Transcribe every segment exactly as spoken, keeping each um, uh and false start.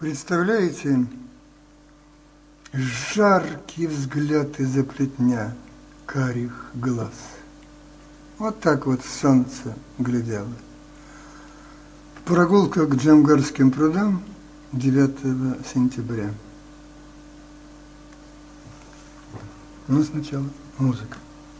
Представляете, жаркий взгляд из-за плетня карих глаз. Вот так вот солнце глядело. Прогулка к Джамгарским прудам девятого сентября. Ну, сначала музыка.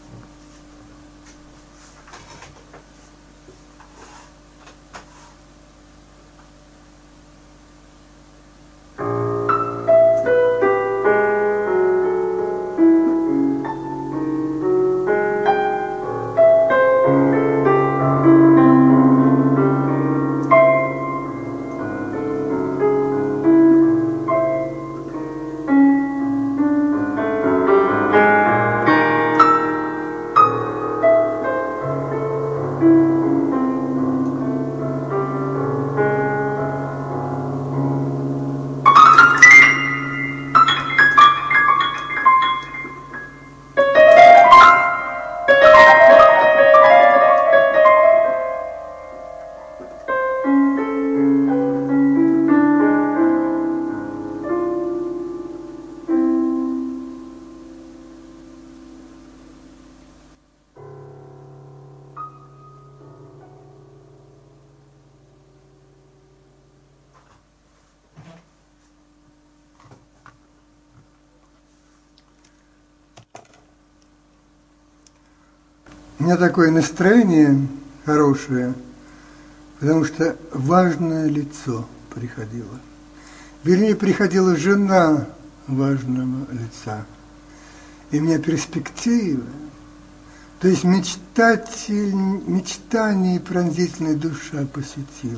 У меня такое настроение хорошее, потому что важное лицо приходило. Вернее, приходила жена важного лица. И у меня перспектива, то есть мечтатель, мечтание и пронзительная душа посетила.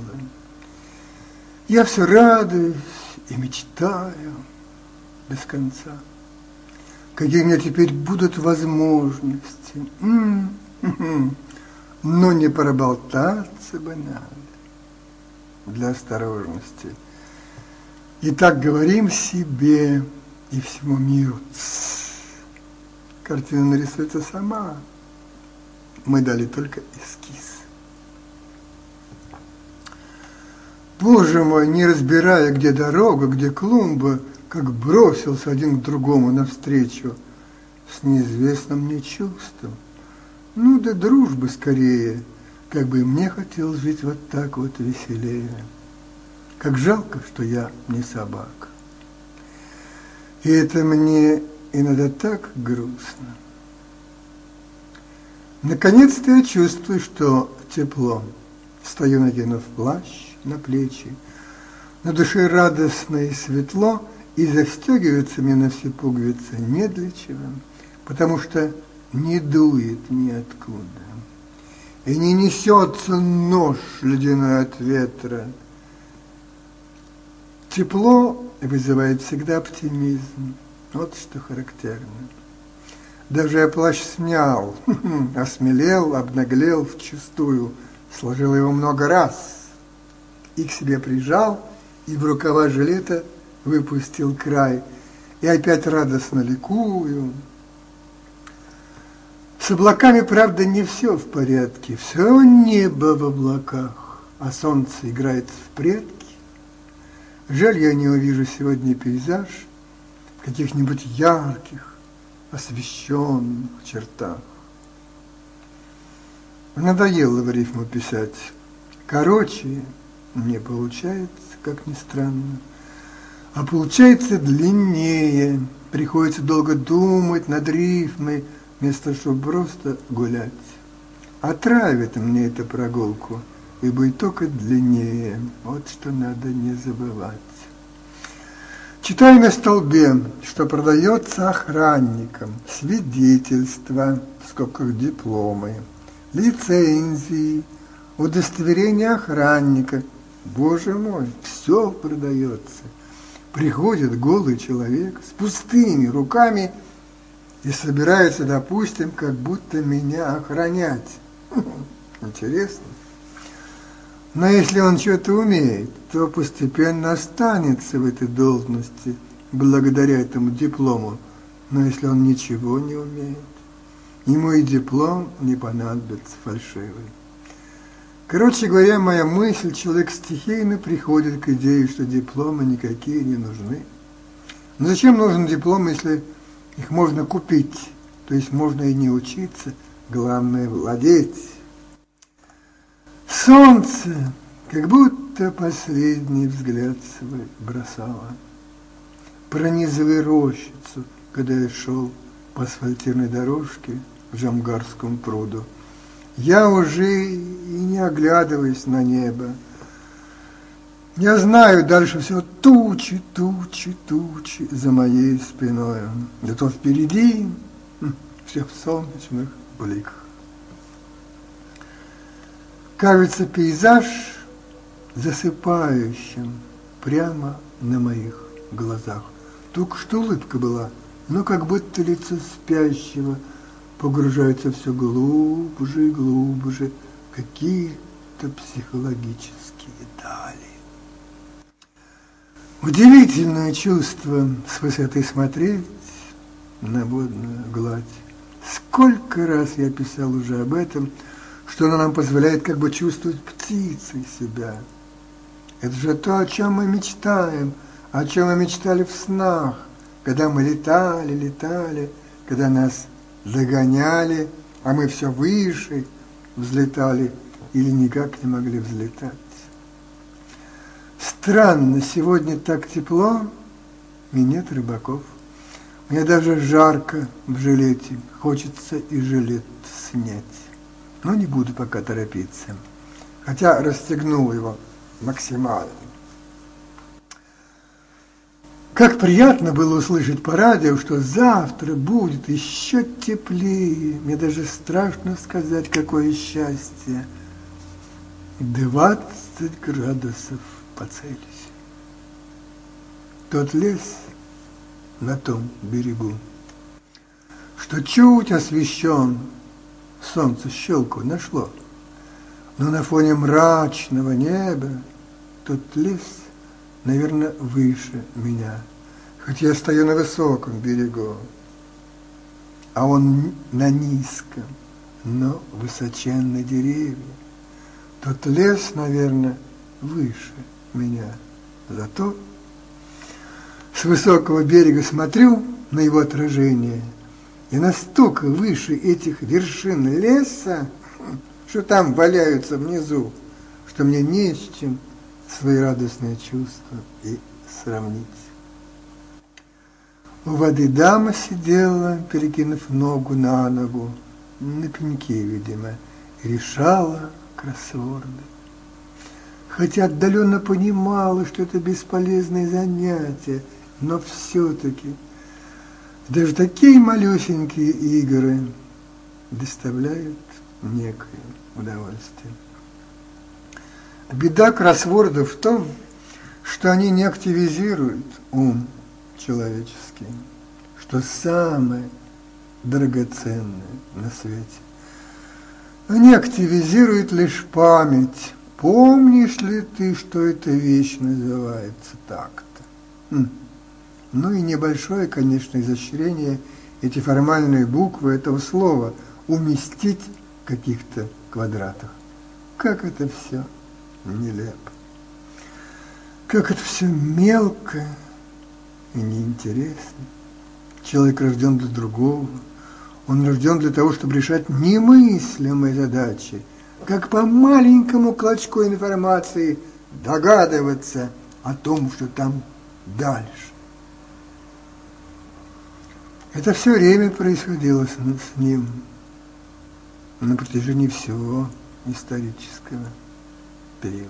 Я все радуюсь и мечтаю без конца. Какие у меня теперь будут возможности. М-м-м. Но не проболтаться бы надо для осторожности. И так говорим себе и всему миру. Тс. Картина нарисуется сама. Мы дали только эскиз. Боже мой, не разбирая, где дорога, где клумба, как бросился один к другому навстречу с неизвестным мне чувством. Ну да дружбы скорее, как бы и мне хотелось жить вот так вот веселее. Как жалко, что я не собака. И это мне иногда так грустно. Наконец-то я чувствую, что тепло. Стою, наденув плащ на плечи, на душе радостно и светло, и застегивается мне на все пуговицы не для чего, потому что не дует ниоткуда, и не несется нож ледяной от ветра. Тепло вызывает всегда оптимизм, вот что характерно. Даже я плащ снял, осмелел, обнаглел вчистую, сложил его много раз, и к себе прижал, и в рукава жилета выпустил край, и опять радостно ликую. С облаками, правда, не все в порядке, все небо в облаках, а солнце играет в предки. Жаль, я не увижу сегодня пейзаж в каких-нибудь ярких, освещенных чертах. Надоело в рифму писать. Короче не получается, как ни странно, а получается длиннее. Приходится долго думать над рифмой, вместо чтобы просто гулять. Отравит мне эту прогулку, и будет только длиннее. Вот что надо не забывать. Читаю на столбе, что продается охранникам свидетельства, в скобках дипломы, лицензии, удостоверение охранника. Боже мой, все продается. Приходит голый человек с пустыми руками и собирается, допустим, как будто меня охранять. Интересно. Но если он что-то умеет, то постепенно останется в этой должности благодаря этому диплому. Но если он ничего не умеет, ему и диплом не понадобится фальшивый. Короче говоря, моя мысль, человек стихийно приходит к идее, что дипломы никакие не нужны. Но зачем нужен диплом, если их можно купить? То есть можно и не учиться, главное владеть. Солнце, как будто последний взгляд свой бросало, пронизывая рощицу, когда я шел по асфальтированной дорожке в Жамгарском пруду. Я уже и не оглядываюсь на небо. Я знаю, дальше все тучи, тучи, тучи за моей спиной. Зато впереди все в солнечных бликах. Кажется, пейзаж засыпающим прямо на моих глазах. Только что улыбка была, но как будто лицо спящего погружается все глубже и глубже в какие-то психологические дали. Удивительное чувство с высоты смотреть на водную гладь. Сколько раз я писал уже об этом, что оно нам позволяет как бы чувствовать птицей себя. Это же то, о чем мы мечтаем, о чем мы мечтали в снах, когда мы летали, летали, когда нас загоняли, а мы все выше взлетали или никак не могли взлетать. Странно, сегодня так тепло, и нет рыбаков. Мне даже жарко в жилете, хочется и жилет снять. Но не буду пока торопиться, хотя расстегнул его максимально. Как приятно было услышать по радио, что завтра будет еще теплее. Мне даже страшно сказать, какое счастье. двадцать градусов по Цельсию. Тот лес на том берегу, что чуть освещен, солнце щелку нашло, но на фоне мрачного неба тот лес, наверное, выше меня, хоть я стою на высоком берегу, а он на низком, но высоченные деревья. Тот лес, наверное, выше меня. Зато с высокого берега смотрю на его отражение, и настолько выше этих вершин леса, что там валяются внизу, что мне не с чем свои радостные чувства и сравнить. У воды дама сидела, перекинув ногу на ногу, на пеньке, видимо, и решала кроссворды. Хотя отдаленно понимала, что это бесполезное занятие, но все-таки даже такие малюсенькие игры доставляют некое удовольствие. Беда кроссвордов в том, что они не активизируют ум человеческий, что самое драгоценное на свете. Они активизируют лишь память. Помнишь ли ты, что эта вещь называется так-то? Хм. Ну и небольшое, конечно, изощрение, эти формальные буквы этого слова уместить в каких-то квадратах. Как это все нелепо. Как это все мелко и неинтересно. Человек рожден для другого. Он рожден для того, чтобы решать немыслимые задачи, как по маленькому клочку информации догадываться о том, что там дальше. Это все время происходило с, с ним на протяжении всего исторического периода.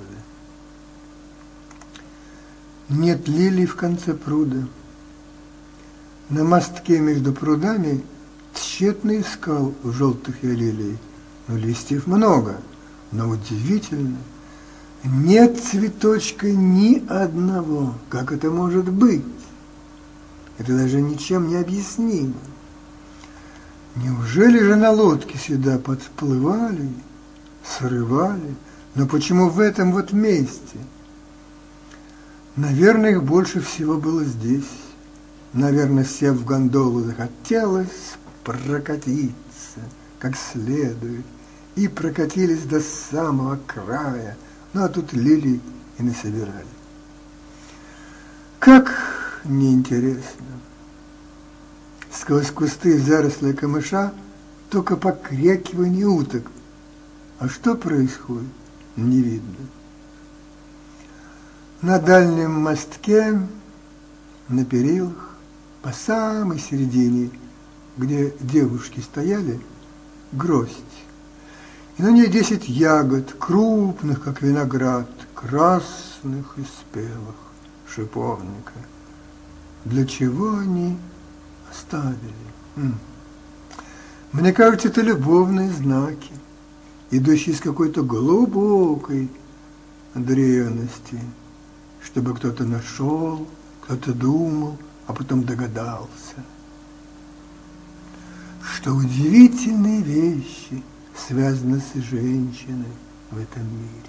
Нет лилий в конце пруда. На мостке между прудами тщетно искал желтых лилий, но листьев много, но удивительно, нет цветочка ни одного. Как это может быть? Это даже ничем не объяснимо. Неужели же на лодке сюда подплывали, срывали? Но почему в этом вот месте? Наверное, их больше всего было здесь. Наверное, сев в гондолу, захотелось прокатиться как следует и прокатились до самого края, ну а тут лилии и насобирали. Как неинтересно! Сквозь кусты заросли камыша только покрякивание уток. А что происходит, не видно. На дальнем мостке, на перилах, по самой середине, где девушки стояли, гроздь. И на ней десять ягод, крупных, как виноград, красных и спелых, шиповника. Для чего они оставили? М. Мне кажется, это любовные знаки, идущие из какой-то глубокой древности, чтобы кто-то нашел, кто-то думал, а потом догадался, что удивительные вещи связаны с женщиной в этом мире.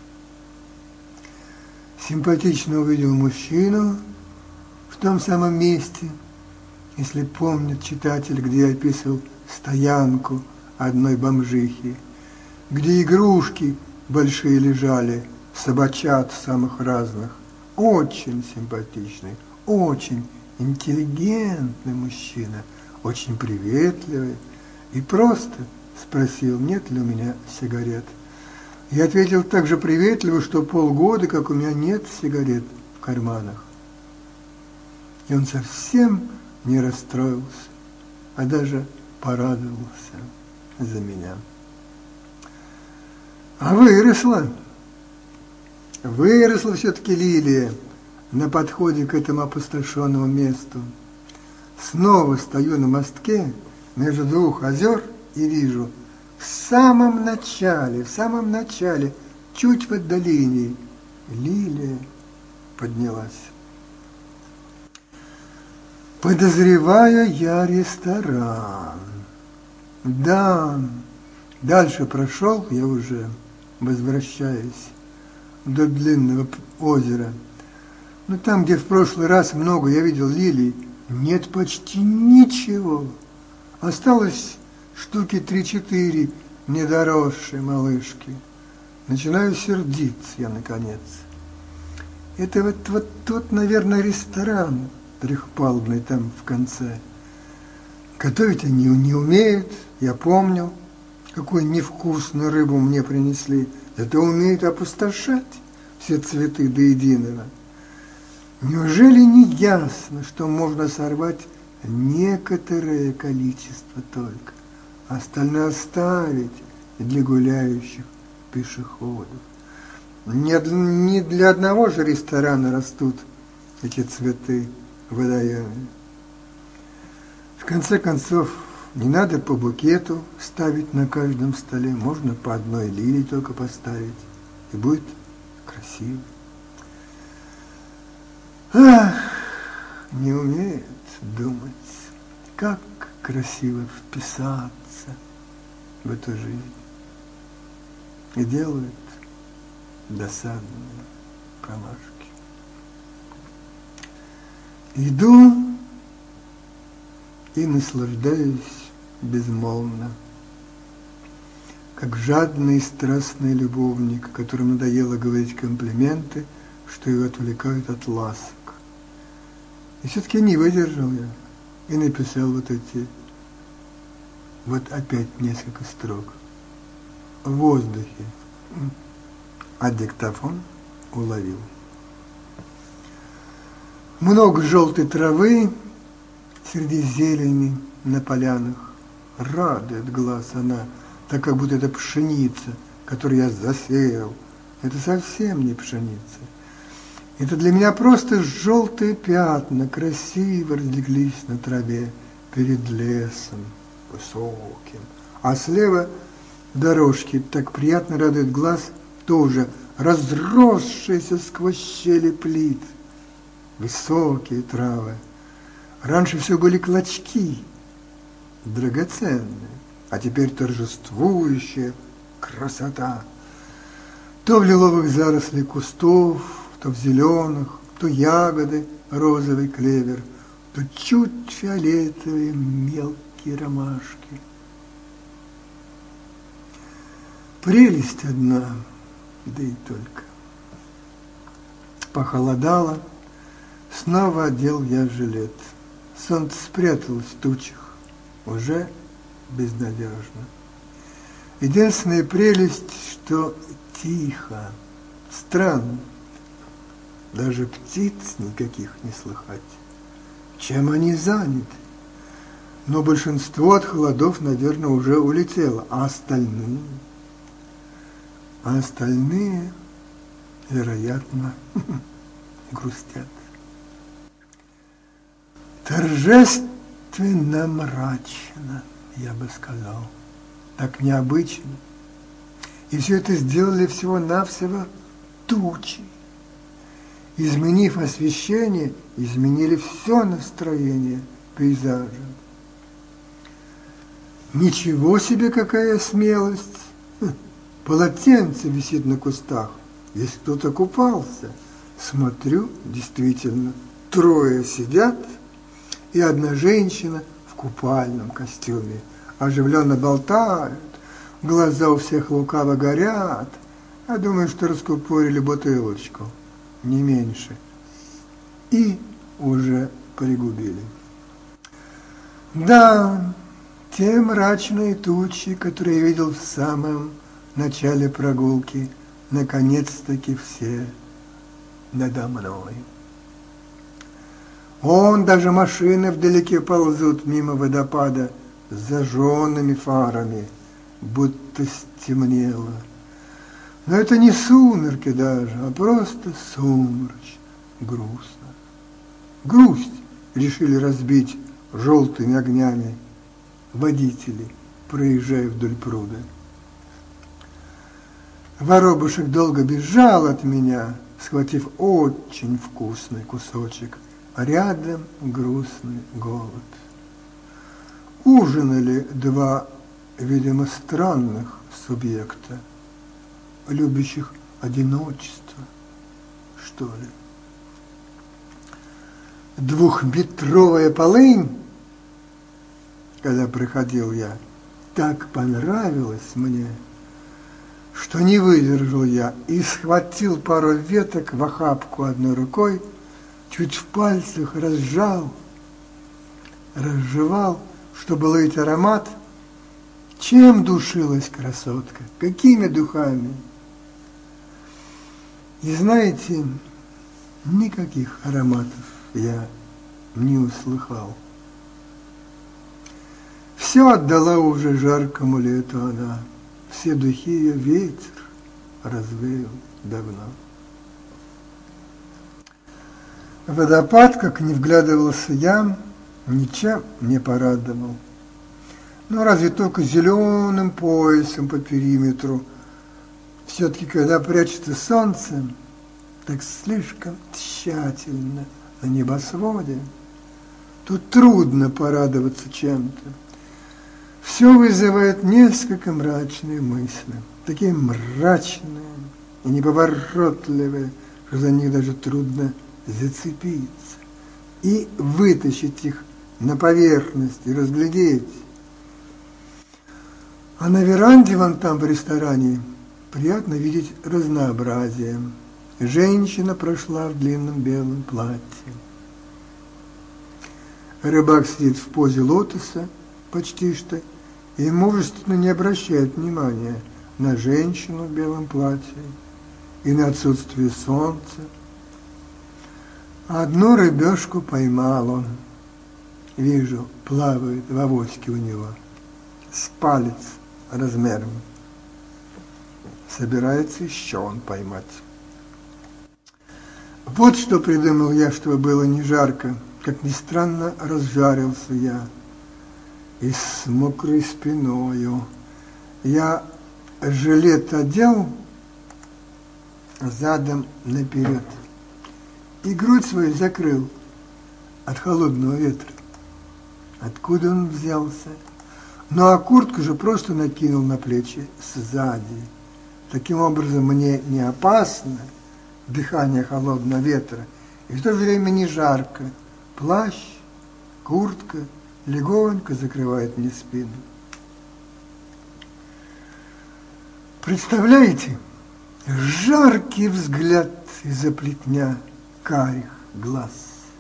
Симпатично увидел мужчину в том самом месте, если помнит читатель, где я описывал стоянку одной бомжихи, где игрушки большие лежали, собачат самых разных. Очень симпатичный, очень интеллигентный мужчина, очень приветливый, и просто спросил, нет ли у меня сигарет. Я ответил так же приветливо, что полгода, как у меня нет сигарет в карманах. И он совсем не расстроился, а даже порадовался за меня. А выросла, выросла все-таки лилия на подходе к этому опустошенному месту. Снова стою на мостке между двух озер и вижу, в самом начале, в самом начале, чуть в отдалении, лилия поднялась. Подозреваю я ресторан. Да, дальше прошел, я уже возвращаюсь до длинного озера. Но там, где в прошлый раз много я видел лилий, нет почти ничего. Осталось штуки три-четыре недоросшие малышки. Начинаю сердиться я, наконец. Это вот, вот тот, наверное, ресторан трехпалубный там в конце. Готовить они не умеют, я помню, какую невкусную рыбу мне принесли. Зато умеют опустошать все цветы до единого. Неужели не ясно, что можно сорвать некоторое количество только, а остальное оставить для гуляющих пешеходов? Не, не для одного же ресторана растут эти цветы в водоеме. В конце концов, не надо по букету ставить на каждом столе, можно по одной лилии только поставить, и будет красиво. Ах, не умеет думать, как красиво вписаться в эту жизнь. И делают досадные промашки. Иду и наслаждаюсь безмолвно, как жадный и страстный любовник, которому надоело говорить комплименты, что его отвлекают от ласк. И все-таки не выдержал я и написал вот эти, вот опять несколько строк. В воздухе. А диктофон уловил. Много желтой травы среди зелени на полянах. Радует глаз она, так как будто это пшеница, которую я засеял. Это совсем не пшеница. Это для меня просто желтые пятна, красиво разлеглись на траве перед лесом высоким. А слева дорожки, так приятно радует глаз, тоже разросшиеся сквозь щели плит. Высокие травы. Раньше все были клочки, драгоценные, а теперь торжествующая красота. То в лиловых зарослях кустов, то в зеленых, то ягоды, розовый клевер, то чуть фиолетовые мелкие ромашки. Прелесть одна, да и только. Похолодало, снова одел я жилет. Солнце спряталось в тучах, уже безнадежно. Единственная прелесть, что тихо, странно, даже птиц никаких не слыхать. Чем они заняты? Но большинство от холодов, наверное, уже улетело, а остальные, а остальные, вероятно, грустят. Торжественно мрачно, я бы сказал, так необычно. И все это сделали всего-навсего тучи. Изменив освещение, изменили все настроение пейзажа. Ничего себе, какая смелость! Полотенце висит на кустах. Здесь кто-то купался. Смотрю, действительно, трое сидят, и одна женщина в купальном костюме. Оживленно болтают, глаза у всех лукаво горят. Я думаю, что раскупорили бутылочку, не меньше. И уже пригубили. Да, те мрачные тучи, которые я видел в самом начале прогулки, наконец-таки все надо мной. Он, даже машины вдалеке ползут мимо водопада с зажженными фарами, будто стемнело. Но это не сумерки даже, а просто сумрачно, грустно. Грусть решили разбить желтыми огнями водители, проезжая вдоль пруда. Воробушек долго бежал от меня, схватив очень вкусный кусочек, а рядом грустный голод. Ужинали два, видимо, странных субъекта, любящих одиночество, что ли. Двухметровая полынь, когда приходил я, так понравилась мне, что не выдержал я и схватил пару веток в охапку одной рукой, чуть в пальцах разжал, разжевал, чтобы ловить аромат. Чем душилась красотка? Какими духами? И знаете, никаких ароматов я не услыхал. Все отдала уже жаркому лету она. Все духи ее ветер развеял давно. Водопад, как не вглядывался я, ничем не порадовал. Ну, разве только зеленым поясом по периметру. Все-таки, когда прячется солнце, так слишком тщательно на небосводе, тут трудно порадоваться чем-то. Все вызывает несколько мрачные мысли, такие мрачные и неповоротливые, что за них даже трудно зацепиться и вытащить их на поверхность и разглядеть. А на веранде вон там в ресторане приятно видеть разнообразие. Женщина прошла в длинном белом платье. Рыбак сидит в позе лотоса почти что и мужественно не обращает внимания на женщину в белом платье и на отсутствие солнца. Одну рыбешку поймал он. Вижу, плавает в авоське у него с палец размером. Собирается еще он поймать. Вот что придумал я, чтобы было не жарко. Как ни странно, разжарился я. И с мокрой спиною. Я жилет одел задом наперед. И грудь свою закрыл от холодного ветра. Откуда он взялся? Ну а куртку же просто накинул на плечи сзади. Таким образом мне не опасно дыхание холодного ветра, и в то же время не жарко. Плащ, куртка легонько закрывает мне спину. Представляете, жаркий взгляд из-за плетня карих глаз.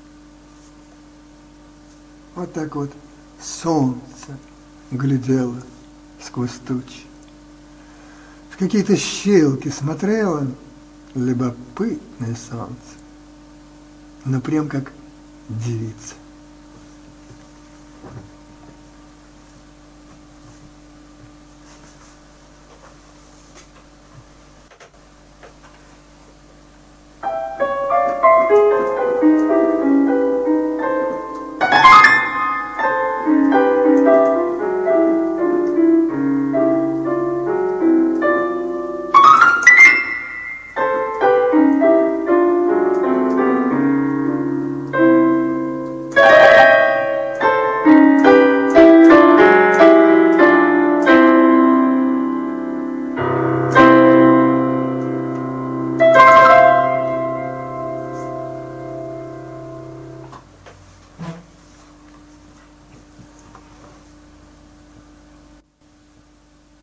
Вот так вот солнце глядело сквозь тучи. В какие-то щелки смотрело любопытное солнце, но прям как девица.